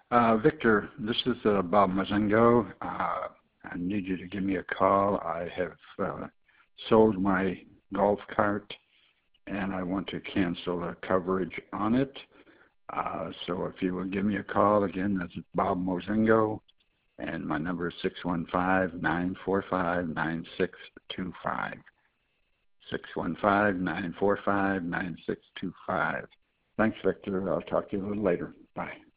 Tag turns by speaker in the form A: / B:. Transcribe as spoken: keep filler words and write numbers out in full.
A: Uh, Victor, this is uh, Bob Mazengo. Uh, I need you to give me a call. I have uh, sold my golf cart and I want to cancel the coverage on it. Uh, so if you will give me a call, again, that's Bob Mozingo, and my number is six one five, nine four five, nine six two five. six one five, nine four five, nine six two five. Thanks, Victor. I'll talk to you a little later. Bye.